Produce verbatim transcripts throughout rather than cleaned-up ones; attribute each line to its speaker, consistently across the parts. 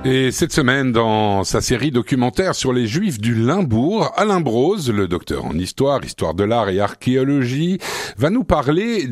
Speaker 1: Et cette semaine, dans sa série documentaire sur les Juifs du Limbourg, Alain Broz, le docteur en histoire, histoire de l'art et archéologie, va nous parler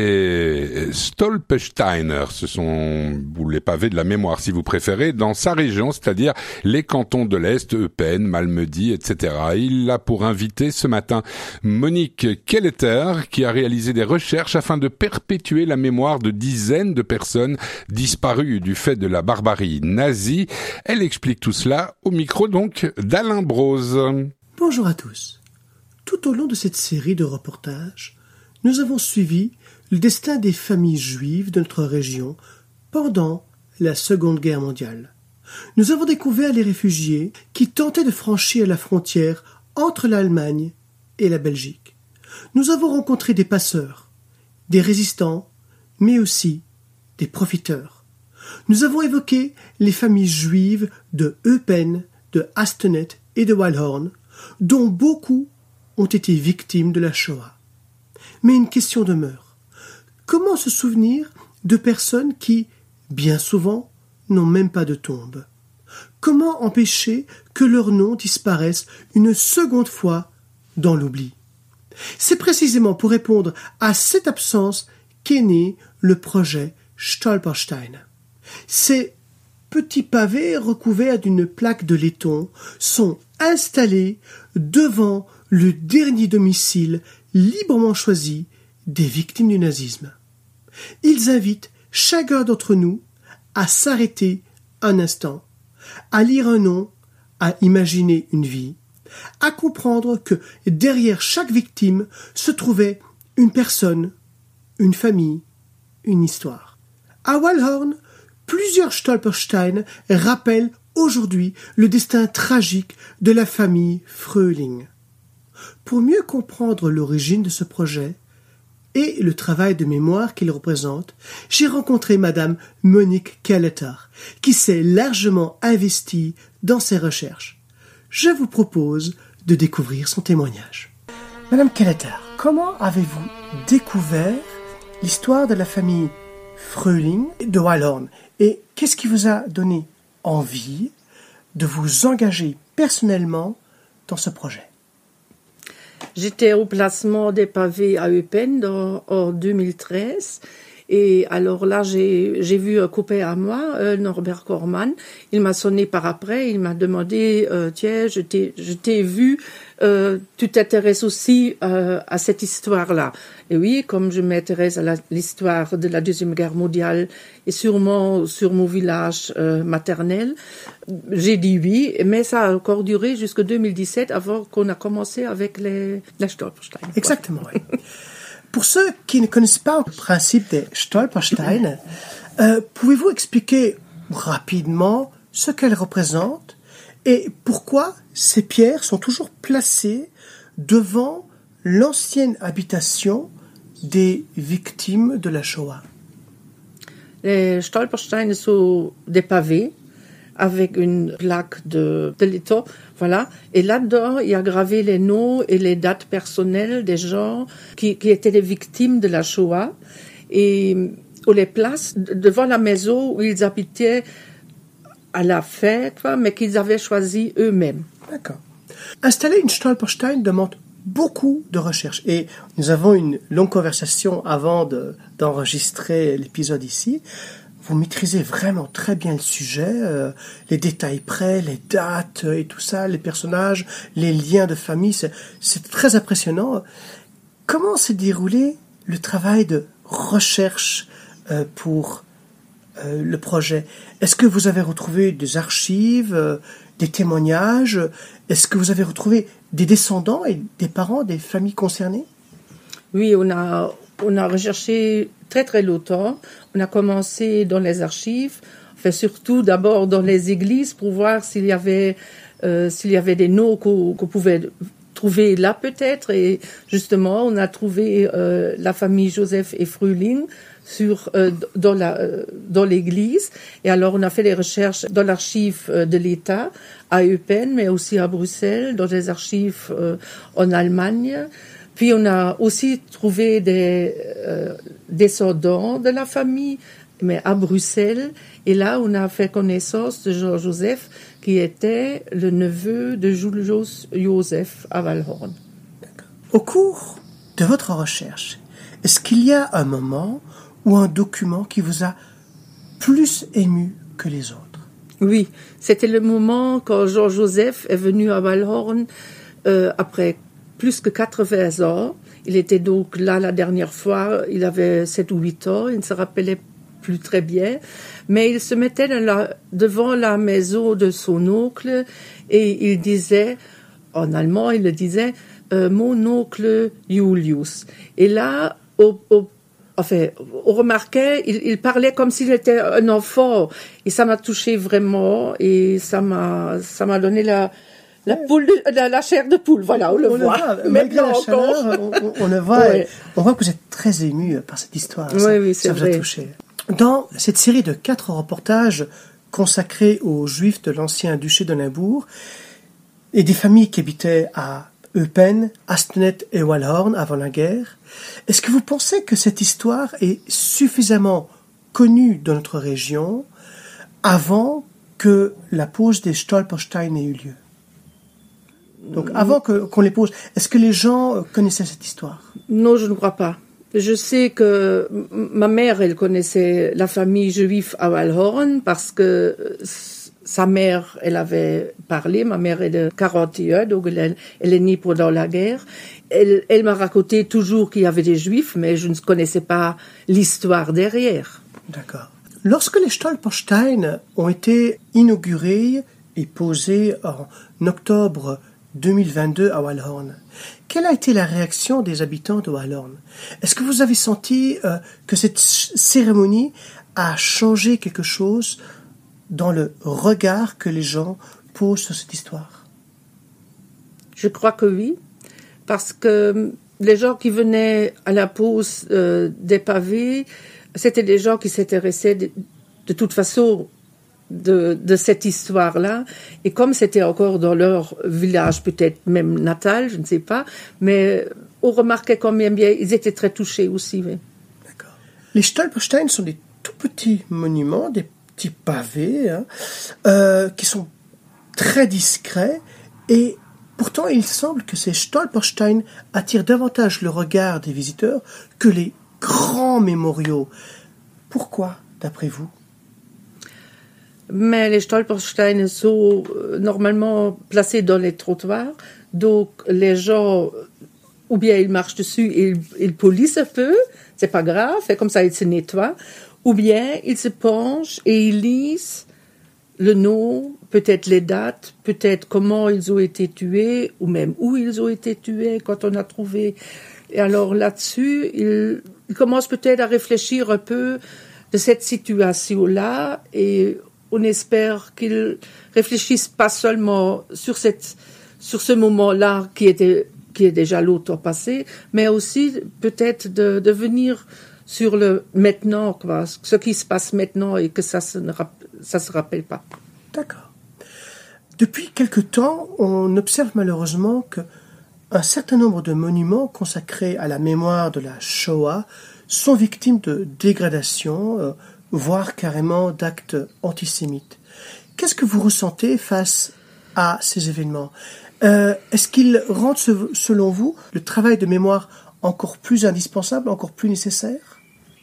Speaker 1: des Stolpersteiner. Ce sont ou les pavés de la mémoire, si vous préférez, dans sa région, c'est-à-dire les cantons de l'Est, Eupen, Malmedy, et cetera. Il a pour invité ce matin Monique Kelleter, qui a réalisé des recherches afin de perpétuer la mémoire de dizaines de personnes disparues du fait de la barbarie nazie. Elle explique tout cela au micro donc d'Alain Broz.
Speaker 2: Bonjour à tous. Tout au long de cette série de reportages, nous avons suivi le destin des familles juives de notre région pendant la Seconde Guerre mondiale. Nous avons découvert les réfugiés qui tentaient de franchir la frontière entre l'Allemagne et la Belgique. Nous avons rencontré des passeurs, des résistants, mais aussi des profiteurs. Nous avons évoqué les familles juives de Eupen, de Hastenet et de Wildhorn, dont beaucoup ont été victimes de la Shoah. Mais une question demeure. Comment se souvenir de personnes qui, bien souvent, n'ont même pas de tombe? Comment empêcher que leurs noms disparaissent une seconde fois dans l'oubli? C'est précisément pour répondre à cette absence qu'est né le projet Stolperstein. Ces petits pavés recouverts d'une plaque de laiton sont installés devant le dernier domicile librement choisi des victimes du nazisme. Ils invitent chacun d'entre nous à s'arrêter un instant, à lire un nom, à imaginer une vie, à comprendre que derrière chaque victime se trouvait une personne, une famille, une histoire. À Wildhorn, plusieurs Stolperstein rappellent aujourd'hui le destin tragique de la famille Fröhling. Pour mieux comprendre l'origine de ce projet et le travail de mémoire qu'il représente, j'ai rencontré Madame Monique Kelleter, qui s'est largement investie dans ses recherches. Je vous propose de découvrir son témoignage. Madame Kelleter, comment avez-vous découvert l'histoire de la famille Fröhling de Wildhorn? Et qu'est-ce qui vous a donné envie de vous engager personnellement dans ce projet?
Speaker 3: J'étais au placement des pavés à Eupen dans, en deux mille treize. Et alors là, j'ai, j'ai vu un copain à moi, euh, Norbert Korman. Il m'a sonné par après. Il m'a demandé, euh, tiens, je t'ai, je t'ai vu, euh, tu t'intéresses aussi euh, à cette histoire-là. Et oui, comme je m'intéresse à la, l'histoire de la Deuxième Guerre mondiale et sûrement sur mon village euh, maternel, j'ai dit oui. Mais ça a encore duré jusqu'en deux mille dix-sept avant qu'on a commencé avec les, les Stolperstein.
Speaker 2: Exactement, oui. Pour ceux qui ne connaissent pas le principe des Stolpersteine, euh, pouvez-vous expliquer rapidement ce qu'elles représentent et pourquoi ces pierres sont toujours placées devant l'ancienne habitation des victimes de la Shoah?
Speaker 3: Les Stolpersteine sont des pavés avec une plaque de, de laiton, voilà. Et là-dedans, il y a gravé les noms et les dates personnelles des gens qui, qui étaient les victimes de la Shoah. Et on les place devant la maison où ils habitaient à la fin, quoi, mais qu'ils avaient choisi eux-mêmes.
Speaker 2: D'accord. Installer une Stolperstein demande beaucoup de recherche. Et nous avons une longue conversation avant de, d'enregistrer l'épisode ici. Vous maîtrisez vraiment très bien le sujet, euh, les détails près, les dates et tout ça, les personnages, les liens de famille, c'est, c'est très impressionnant. Comment s'est déroulé le travail de recherche euh, pour euh, le projet? Est-ce que vous avez retrouvé des archives, euh, des témoignages? Est-ce que vous avez retrouvé des descendants et des parents des familles concernées?
Speaker 3: Oui, on a, on a recherché très très longtemps. On a commencé dans les archives, enfin surtout d'abord dans les églises pour voir s'il y avait euh, s'il y avait des noms qu'on, qu'on pouvait trouver là peut-être. Et justement, on a trouvé euh, la famille Joseph et Fröhling sur euh, dans la euh, dans l'église. Et alors on a fait des recherches dans l'archive de l'État à Eupen, mais aussi à Bruxelles, dans les archives euh, en Allemagne. Puis on a aussi trouvé des euh, descendants de la famille mais à Bruxelles. Et là, on a fait connaissance de Jean-Joseph, qui était le neveu de Julius Joseph à Walhorn.
Speaker 2: Au cours de votre recherche, est-ce qu'il y a un moment ou un document qui vous a plus ému que les autres?
Speaker 3: Oui, c'était le moment quand Jean-Joseph est venu à Walhorn euh, après plus que quatre-vingts ans. Il était donc là la dernière fois, il avait sept ou huit ans, il ne se rappelait plus très bien, mais il se mettait dans la, devant la maison de son oncle et il disait, en allemand, il le disait, euh, mon oncle Julius. Et là, au, au Enfin, on remarquait, il, il parlait comme s'il était un enfant, et ça m'a touché vraiment, et ça m'a, ça m'a donné la, la poule, de, la, la chair de poule. Voilà, on le
Speaker 2: on
Speaker 3: voit.
Speaker 2: Le voit. Malgré la chaleur, on, on, on le voit.
Speaker 3: Ouais.
Speaker 2: On voit que vous êtes très ému par cette histoire.
Speaker 3: Oui,
Speaker 2: ça,
Speaker 3: oui, c'est
Speaker 2: ça vous
Speaker 3: vrai.
Speaker 2: a touché. Dans cette série de quatre reportages consacrés aux Juifs de l'ancien duché de Limbourg et des familles qui habitaient à Eupen, Astenet et Walhorn avant la guerre, est-ce que vous pensez que cette histoire est suffisamment connue dans notre région avant que la pose des Stolpersteine ait eu lieu? Donc avant que, qu'on les pose, est-ce que les gens connaissaient cette histoire?
Speaker 3: Non, je ne crois pas. Je sais que ma mère, elle connaissait la famille juive à Walhorn parce que sa mère, elle avait parlé, ma mère est de quarante et un, donc elle, elle est née pendant la guerre. Elle, elle m'a raconté toujours qu'il y avait des juifs, mais je ne connaissais pas l'histoire derrière.
Speaker 2: D'accord. Lorsque les Stolpersteine ont été inaugurés et posés en octobre deux mille vingt-deux à Walhorn, quelle a été la réaction des habitants de Walhorn? Est-ce que vous avez senti euh, que cette cérémonie a changé quelque chose dans le regard que les gens posent sur cette histoire?
Speaker 3: Je crois que oui, parce que les gens qui venaient à la pose euh, des pavés, c'était des gens qui s'intéressaient de, de toute façon de, de cette histoire-là. Et comme c'était encore dans leur village, peut-être même natal, je ne sais pas, mais on remarquait quand même bien, ils étaient très touchés aussi. Oui.
Speaker 2: D'accord. Les Stolpersteine sont des tout petits monuments, des petits pavés, hein, euh, qui sont très discrets, et pourtant il semble que ces Stolpersteine attirent davantage le regard des visiteurs que les grands mémoriaux. Pourquoi, d'après vous?
Speaker 3: Mais les Stolpersteine sont euh, normalement placés dans les trottoirs, donc les gens, ou bien ils marchent dessus et ils, ils polissent un peu, c'est pas grave, et comme ça ils se nettoient, ou bien ils se penchent et ils lisent le nom, peut-être les dates, peut-être comment ils ont été tués, ou même où ils ont été tués quand on a trouvé. Et alors là-dessus, ils, ils commencent peut-être à réfléchir un peu de cette situation-là, et on espère qu'ils réfléchissent pas seulement sur cette, sur ce moment-là qui était, qui est déjà longtemps passé, mais aussi peut-être de, de venir sur le maintenant, quoi, ce qui se passe maintenant et que ça se ne ça se rappelle pas.
Speaker 2: D'accord. Depuis quelque temps, on observe malheureusement que un certain nombre de monuments consacrés à la mémoire de la Shoah sont victimes de dégradations, euh, voire carrément d'actes antisémites. Qu'est-ce que vous ressentez face à ces événements? euh, Est-ce qu'ils rendent, selon vous, le travail de mémoire encore plus indispensable, encore plus nécessaire?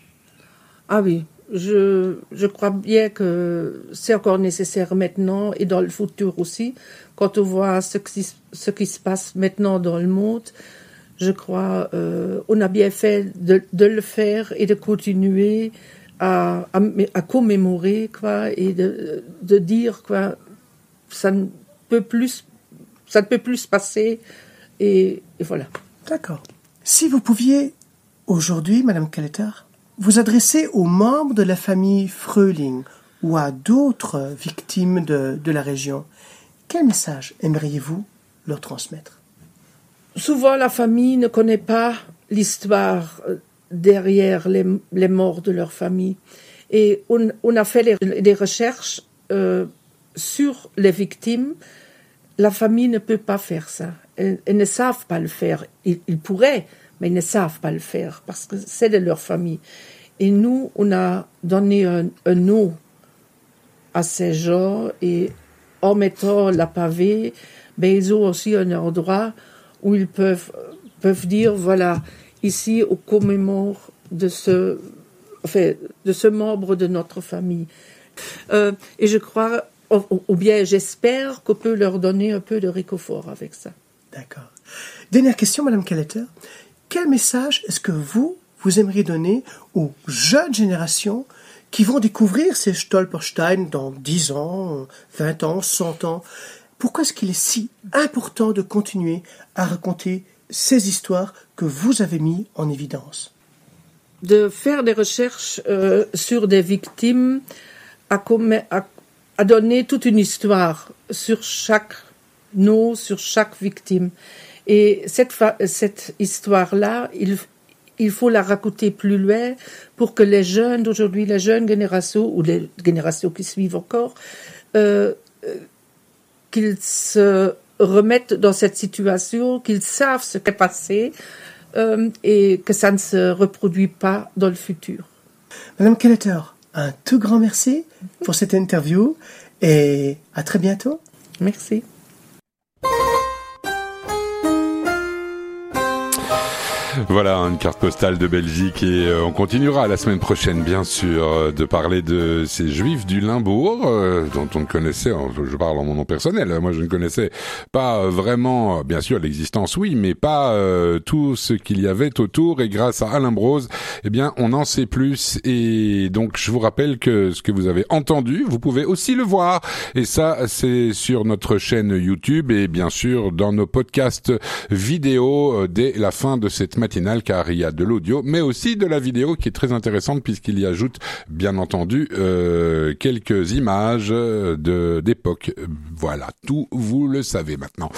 Speaker 3: Ah oui, je, je crois bien que c'est encore nécessaire maintenant et dans le futur aussi. Quand on voit ce qui, ce qui se passe maintenant dans le monde, je crois euh, on a bien fait de, de le faire et de continuer à, à, à commémorer, quoi, et de, de dire, quoi, ça ne peut plus, ça ne peut plus se passer, et, et voilà.
Speaker 2: D'accord. Si vous pouviez aujourd'hui, Madame Kalleter, vous adresser aux membres de la famille Fröhling ou à d'autres victimes de, de la région, quel message aimeriez-vous leur transmettre?
Speaker 3: Souvent, la famille ne connaît pas l'histoire derrière les, les morts de leur famille. Et on, on a fait les, des recherches euh, sur les victimes. La famille ne peut pas faire ça. Elles, elles ne savent pas le faire. Ils, ils pourraient, mais ils ne savent pas le faire parce que c'est de leur famille. et nous, on a donné un, un nom à ces gens et en mettant la pavée, ben, ils ont aussi un endroit où ils peuvent, peuvent dire, voilà, ici, on commémore de ce, enfin, de ce membre de notre famille. Euh, et je crois, ou, ou bien j'espère qu'on peut leur donner un peu de réconfort avec ça.
Speaker 2: D'accord. Dernière question, Madame Kalletter. Quel message est-ce que vous, vous aimeriez donner aux jeunes générations qui vont découvrir ces Stolpersteine dans dix ans, vingt ans, cent ans? Pourquoi est-ce qu'il est si important de continuer à raconter ces histoires que vous avez mis en évidence?
Speaker 3: De faire des recherches euh, sur des victimes à, commet, à, à donner toute une histoire sur chaque nom, sur chaque victime. Et cette, fa- cette histoire-là, il, il faut la raconter plus loin pour que les jeunes d'aujourd'hui, les jeunes générations, ou les générations qui suivent encore, euh, euh, qu'ils se remettent dans cette situation, qu'ils savent ce qui est passé euh, et que ça ne se reproduit pas dans le futur.
Speaker 2: Madame Kalletter, un tout grand merci pour cette interview et à très bientôt.
Speaker 3: Merci.
Speaker 1: Voilà, une carte postale de Belgique et euh, on continuera la semaine prochaine, bien sûr, euh, de parler de ces Juifs du Limbourg, euh, dont on ne connaissait, je parle en mon nom personnel, moi je ne connaissais pas vraiment, bien sûr l'existence oui, mais pas euh, tout ce qu'il y avait autour, et grâce à Alain Broz, eh bien on en sait plus, et donc je vous rappelle que ce que vous avez entendu, vous pouvez aussi le voir, et ça c'est sur notre chaîne YouTube et bien sûr dans nos podcasts vidéo euh, dès la fin de cette matinale, car il y a de l'audio mais aussi de la vidéo qui est très intéressante puisqu'il y ajoute bien entendu euh, quelques images de d'époque. Voilà, tout vous le savez maintenant.